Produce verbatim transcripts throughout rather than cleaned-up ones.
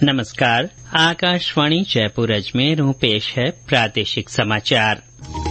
नमस्कार। आकाशवाणी जयपुर अजमेर में पेश है प्रादेशिक समाचार।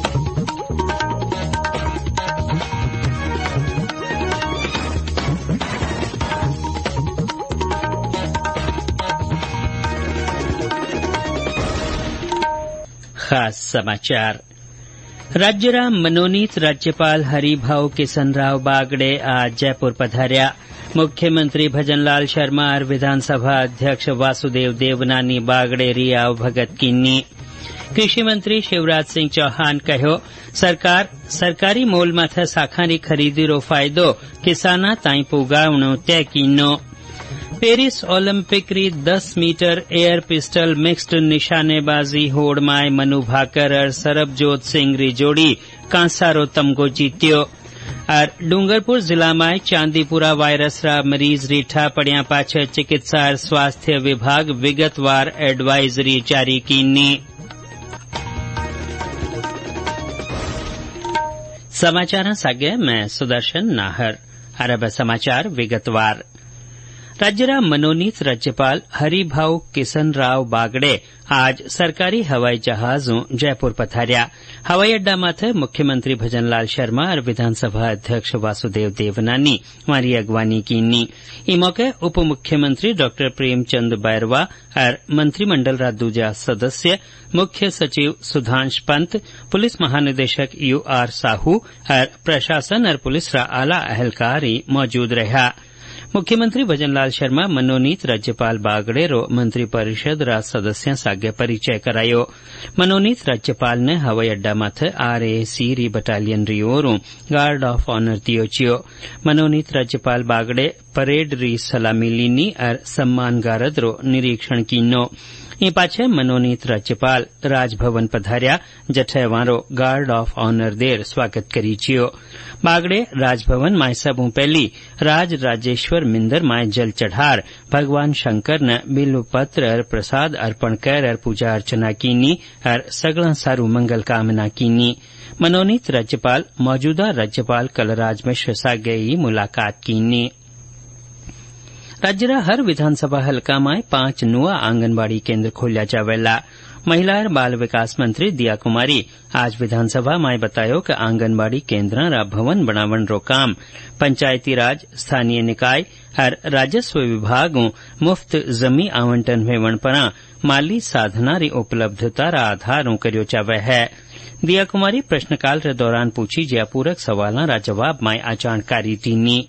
खास समाचार। राज्यराम मनोनीत राज्यपाल हरिभाऊ किसनराव बागड़े आज जयपुर पधार्या। मुख्यमंत्री भजनलाल शर्मा और विधानसभा अध्यक्ष वासुदेव देवनानी बागड़े रियाव भगत कीनी। कृषि मंत्री शिवराज सिंह चौहान कहो सरकार सरकारी मोल माथे साखानी खरीदी रो फायदो किसाना ताई पुगावणो तय कीनो। पेरिस ओलंपिक री दस मीटर एयर पिस्टल मिक्स्ड निशानेबाजी होड़ माय मनु भाकर और सरबजोत सिंह री जोड़ी कांसारो तमगो जीत्यो। और डूंगरपुर जिला में चांदीपुरा वायरस रा मरीज रीठा पड़िया पाछे चिकित्सा और स्वास्थ्य विभाग विगतवार एडवाइजरी जारी कीनी। समाचार सागे मैं सुदर्शन नाहर। अरब समाचार विगतवार। राज्यराम मनोनीत राज्यपाल हरिभाऊ किसनराव बागड़े आज सरकारी हवाई जहाजों जयपुर पधार्या। हवाई अड्डा माथे मुख्यमंत्री भजनलाल शर्मा और विधानसभा अध्यक्ष वासुदेव देवनानी हमारी अगवानी कीनी। ई मौके उप मुख्यमंत्री डॉक्टर प्रेमचंद बैरवा और मंत्रिमंडल रा दूजा सदस्य मुख्य सचिव सुधांश पंत, पुलिस महानिदेशक यू आर साहू और प्रशासन और पुलिस रा आला अहलकार मौजूद रहा। मुख्यमंत्री भजनलाल शर्मा मनोनीत राज्यपाल बागड़े रो मंत्रिपरिषद रा सदस्यों सागे परिचय करायो। मनोनीत राज्यपाल ने हवाई अड्डा माथे आर ए सी री बटालियन री ओरों गार्ड ऑफ ऑनर दियोचियो। मनोनीत राज्यपाल बागड़े परेड री सलामी लीनी और सम्मान गारद रो निरीक्षण कीनो। ई पाछे मनोनीत राज्यपाल राजभवन पधार्या जठे वारो गार्ड ऑफ ऑनर देर स्वागत करीचियो। बागड़े राजभवन माय सबू पहली राज राजेश्वर मिंदर माय जल चढ़ार भगवान शंकर ने बिल्व पत्र और प्रसाद अर्पण कर और पूजा अर्चना कीनी और सगला सारू मंगल कामना कीनी। मनोनीत राज्यपाल मौजूदा राज्यपाल कलराज मिश्र सागे मुलाकात कीनी। राज्य हर विधानसभा हलका में पांच नुआ आंगनबाड़ी केन्द्र खोलिया जावेला। महिला और बाल विकास मंत्री दिया कुमारी आज विधानसभा में बतायो कि आंगनबाड़ी केन्द्र रा भवन बनावन रो काम पंचायती राज, स्थानीय निकाय और राजस्व विभागों मुफ्त जमी आवंटन में परा माली साधना री उपलब्धता रा आधारों करियो जावे है। दिया कुमारी प्रश्नकाल रे दौरान पूछी जिया पूरक सवालों रा जवाब में आ जानकारी दीनी।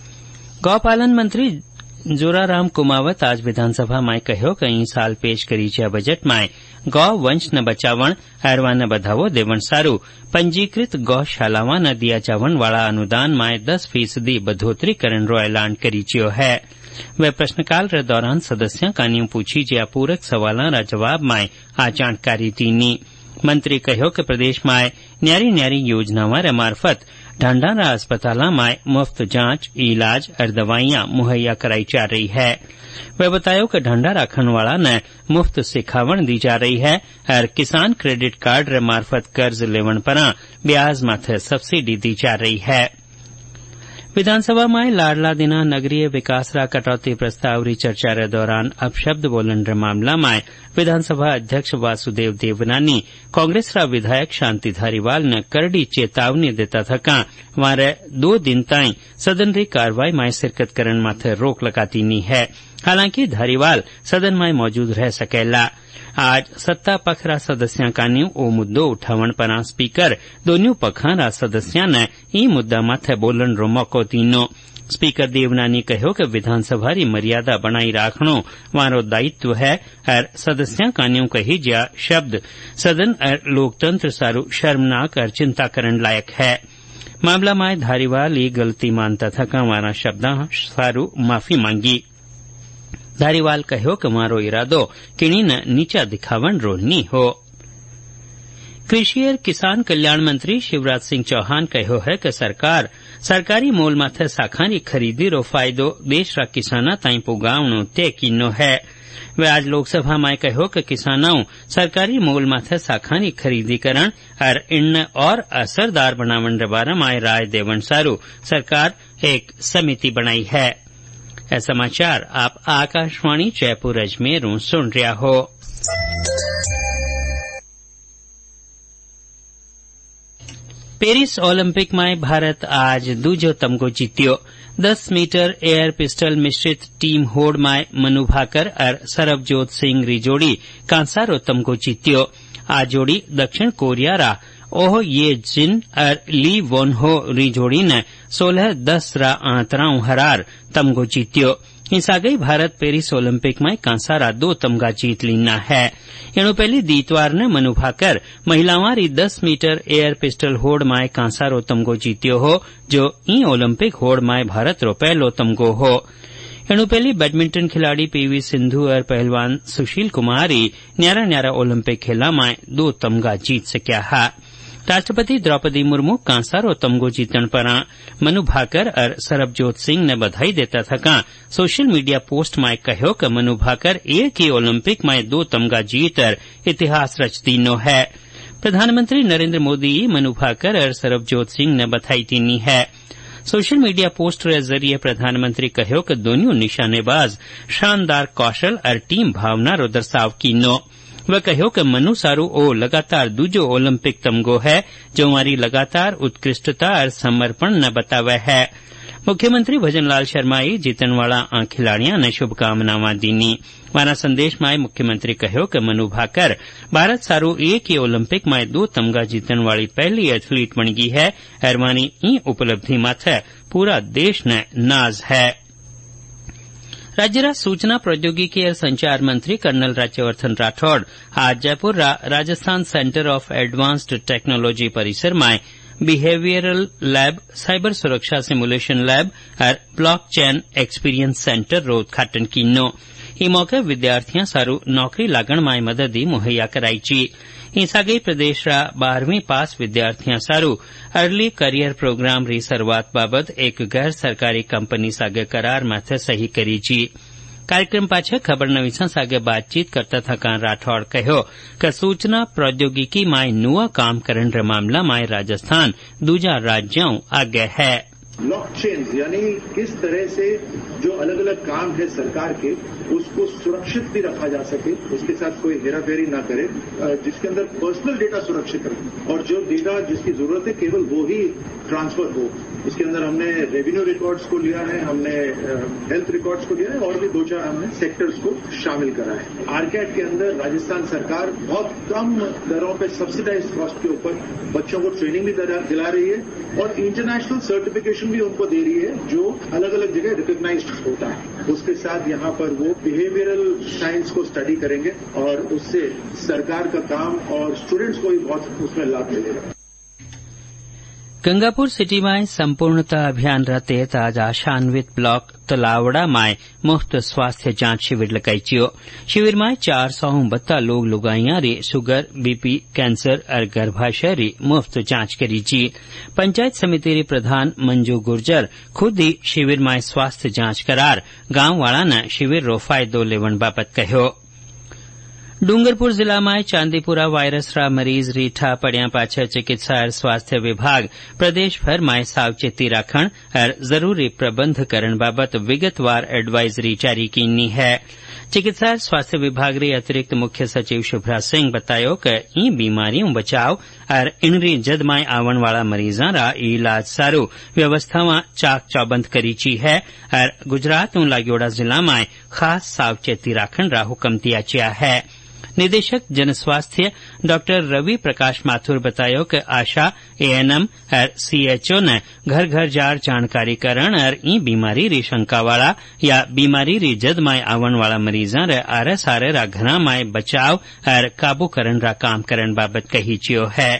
गौपालन मंत्री जोराराम कुमावत आज विधानसभा में कहो कि ई साल पेश करी जा बजट में गौ वंश न बचावण अरवा न बढ़ावो देवण सारू पंजीकृत गौशालावा न दिया जावण वाला अनुदान में दस फीसदी बढ़ोतरी करन रो ऐलान करीचियो है। वे प्रश्नकाल रे दौरान सदस्यों कानियों पूछी जिया पूरक सवालों रा जवाब में आ जानकारी दीनी। मंत्री कहो कि प्रदेश में न्यारी न्यारी योजनावां रे मार्फत ढांढारा अस्पताल में मुफ्त जांच, इलाज और दवाइयां मुहैया कराई जा रही है। वे बतायो कि ढंडा राखण वाला ने मुफ्त सिखावण दी जा रही है और किसान क्रेडिट कार्ड रे मार्फत कर्ज लेवण परा ब्याज माथे सब्सिडी दी जा रही है। विधानसभा में लाडला दिना नगरीय विकास रा कटौती प्रस्ताव री चर्चा रे दौरान अपशब्द बोलन रे मामला में विधानसभा अध्यक्ष वासुदेव देवनानी कांग्रेस रा विधायक शांति धारीवाल ने करड़ी चेतावनी देता था का वारे दो दिन ताई सदन री कार्रवाई में शिरकत करन माथे रोक लगाती नी है। हालांकि धारीवाल सदन में मौजूद रह सकेला। आज सत्ता पक्ष रा सदस्यां कान्यू ओ मुद्दो उठावण परा स्पीकर दोन्यू पक्षां रा सदस्यां ने ई मुद्दा माथे बोलन रो मौको दीनो। स्पीकर देवनानी कहो कि विधानसभा री मर्यादा बनाई राखणो वारो दायित्व है और सदस्यां कान्यू कही ज्या शब्द सदन और लोकतंत्र सारू शर्मनाक और चिंता करन लायक है। मामला में धारीवाल ई गलती मानता था का वारा शब्दा सारू माफी मांगी। धारीवाल कहो कि मारो इरादो किणी न नीचा दिखावन रो नी हो। कृषि और किसान कल्याण मंत्री शिवराज सिंह चौहान कहो है कि सरकार सरकारी मोल माथे साखानी खरीदी रो फायदो देश रा किसाना ताई पुगावणो तय कीनो है। वे आज लोकसभा में कहो कि किसानों सरकारी मोल माथे साखानी खरीदी करण और इन और असरदार बनावन रे बारे में राय देवन सारू सरकार एक समिति बनाई है। ए समाचार आप आकाशवाणी जयपुर अजमेर सुन रहा हो। पेरिस ओलंपिक में भारत आज दूजो तमगो जीत्यो। दस मीटर एयर पिस्टल मिश्रित टीम होड़ में मनु भाकर और सरबजोत सिंह री जोड़ी कांसारो तमगो जीत्यो। आ जोड़ी दक्षिण कोरिया रा ओह ये जिन और ली वोन हो री जोड़ी ने सोलह दस रा आंतराऊ हरार तमगो जीत्यो। इस आगे भारत पेरिस ओलंपिक में कांसारा दो तमगा जीत लीना है। एणु पहली दीतवार ने मनु भाकर महिलावां री दस मीटर एयर पिस्टल होड़ में कांसारो तमगो जीत्यो हो, जो ई ओलंपिक होड़ में भारत रो पहलो तमगो हो। एणु पहली बैडमिंटन खिलाड़ी पीवी सिंधु और पहलवान सुशील कुमारी न्यारा न्यारा ओलंपिक खेला में दो तमगा जीत सक्या है। राष्ट्रपति द्रौपदी मुर्मू कांसारो तमगो जीतन पर मनु भाकर और सरबजोत सिंह ने बधाई देता थका सोशल मीडिया पोस्ट में कहो कि मनु भाकर एक ही ओलंपिक में दो तमगा जीतर इतिहास रच दीनो है। प्रधानमंत्री नरेंद्र मोदी मनु भाकर और सरबजोत सिंह ने बधाई दीनी है। सोशल मीडिया पोस्ट के जरिए प्रधानमंत्री कहो कि दोनों निशानेबाज शानदार कौशल और टीम भावना रो दर्शाव कीनो। वह कहो कि मनु सारू ओ लगातार दूजो ओलंपिक तमगो है, जो हमारी लगातार उत्कृष्टता और समर्पण न बतावे है। मुख्यमंत्री भजनलाल शर्माई जीतन वाला आ खिलाड़ियां ने शुभकामनावां दीनी। मारा संदेश में मुख्यमंत्री कहो कि मनु भाकर भारत सारू एक ही ओलंपिक में दो तमगा जीतन वाली पहली एथलीट बन गई है और मानी ई उपलब्धि माथे पूरा देश ने नाज है। राज्य सूचना प्रौद्योगिकी और संचार मंत्री कर्नल राज्यवर्धन राठौड़ आज जयपुर रा Rajasthan centre of advanced technology परिसर में बिहेवियरल लैब, साइबर सुरक्षा सिमुलेशन लैब और ब्लॉकचेन एक्सपीरियंस सेंटर रो उद्घाटन कीनो। ई मौके विद्यार्थियां सारू नौकरी लागण में मददी मुहैया कराई ची। इस आगे प्रदेश रा बारहवीं पास विद्यार्थियां सारू अर्ली करियर प्रोग्राम री शुरुआत बाबत एक गैर सरकारी कंपनी सागे करार माथे सही करी जी। कार्यक्रम पाछे खबर नवीसा सागे बातचीत करता थका राठौड़ कहो कि सूचना प्रौद्योगिकी में नुआ काम करण रे मामला में राजस्थान दूजा राज्यों आगे है। ब्लॉकचेन यानी किस तरह से जो अलग अलग काम है सरकार के उसको सुरक्षित भी रखा जा सके, उसके साथ कोई हेराफेरी ना करे, जिसके अंदर पर्सनल डेटा सुरक्षित रहे और जो डेटा जिसकी जरूरत है केवल वो ही ट्रांसफर हो। इसके अंदर हमने रेवेन्यू रिकॉर्ड्स को लिया है, हमने हेल्थ रिकॉर्ड्स को लिया है और भी दो चार हमने सेक्टर्स को शामिल करा है। आरकैट के अंदर राजस्थान सरकार बहुत कम दरों पे सब्सिडाइज कॉस्ट के ऊपर बच्चों को ट्रेनिंग भी दिला रही है और इंटरनेशनल सर्टिफिकेशन भी उनको दे रही है जो अलग अलग जगह रिकॉग्नाइज्ड होता है। उसके साथ यहाँ पर वो बिहेवियरल साइंस को स्टडी करेंगे और उससे सरकार का काम और स्टूडेंट्स को भी बहुत उसमें लाभ मिलेगा। गंगापुर सिटी में संपूर्णता अभियान तहत आज आशान्वित ब्लॉक तलावड़ा में मुफ्त स्वास्थ्य जांच शिविर लगाईचियो। शिविर में चार सौ बत्ता लोग लुगाइया रे शुगर, बीपी, कैंसर और गर्भाशय री मुफ्त जांच करी जी। पंचायत समिति री प्रधान मंजू गुर्जर खुद ही शिविर में स्वास्थ्य जांच करार गांव वाला ने शिविर रो फायदो लेवन बाबत कहो। डूंगरपुर जिला में चांदीपुरा वायरस रा मरीज रीठा पड़िया पाछे चिकित्सा और स्वास्थ्य विभाग प्रदेश भर में सावचेती राखण और जरूरी प्रबंध करण बाबत विगतवार एडवाइजरी जारी कीनी है। चिकित्सा और स्वास्थ्य विभाग री अतिरिक्त मुख्य सचिव शुभ्रा सिंह बतायो कि ई बीमारियों बचाव और इनरी जद में आवन वाला मरीजा रा इलाज सारू व्यवस्था चाक चौबंद करी ची है और गुजरात और लागोड़ा जिला में खास सावचेती राखण रा हुक्म दिया चिया है। निदेशक जनस्वास्थ्य डॉक्टर रवि प्रकाश माथुर बतायो कि आशा, एएनएम और सीएचओ ने घर घर जार जानकारी करण और ई बीमारी री शंका वाला या बीमारी री जद में आवन वाला मरीजा रे आरे सारे रा घरा में बचाव और काबू करण रा काम करण बाबत कही चियो है।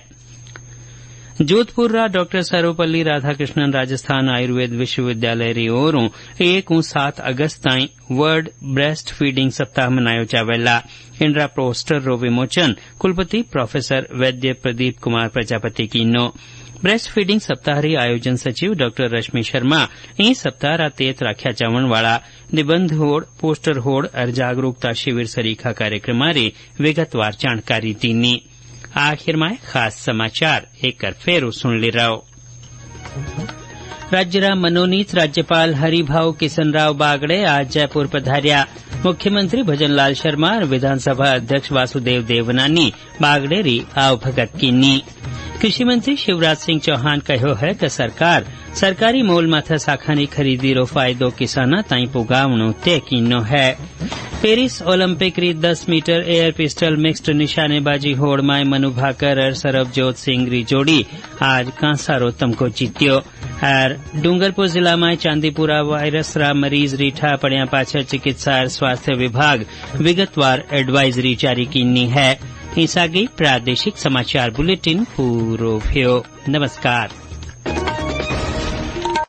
जोधपुर रा डॉक्टर सर्वपल्ली राधाकृष्णन राजस्थान आयुर्वेद विश्वविद्यालय री ओरों एक सात अगस्त ताई वर्ल्ड ब्रेस्ट फीडिंग सप्ताह मनायो जावेला। इनरा पोस्टर रो विमोचन कुलपति प्रोफेसर वैद्य प्रदीप कुमार प्रजापति कीनो। ब्रेस्ट फीडिंग सप्ताह री आयोजन सचिव डॉक्टर रश्मि शर्मा ई सप्ताह रा तेत राख्या जावन वाला निबंध होड़, पोस्टर होड़ और जागरूकता शिविर सरीखा कार्यक्रम री विगतवार जानकारी दीनी। आखिर में खास समाचार एक कर फेरू सुन ले रहो। राज्यरा मनोनीत राज्यपाल हरिभाऊ किशन राव बागड़े आज जयपुर पधार्या। मुख्यमंत्री भजनलाल शर्मा और विधानसभा अध्यक्ष वासुदेव देवनानी बागड़े री आवभगत कीनी। कृषि मंत्री शिवराज सिंह चौहान कहो है कि सरकार सरकारी मोल माथे शाखानी खरीदी रो फायदो किसाना ताई पुगावणो तय कीनो है। पेरिस ओलंपिक री दस मीटर एयर पिस्टल मिक्स्ड निशानेबाजी होड़ में मनु भाकर और सरबजोत सिंह री जोड़ी आज कांसा रो तमको जीत्यो। और डूंगरपुर जिला में चांदीपुरा वायरस रा मरीज रीठा पड़िया पाछळ चिकित्सा और स्वास्थ्य विभाग विगतवार एडवाइजरी जारी कीनी है। ईसागी प्रादेशिक समाचार बुलेटिन पूरो भ्यो। नमस्कार।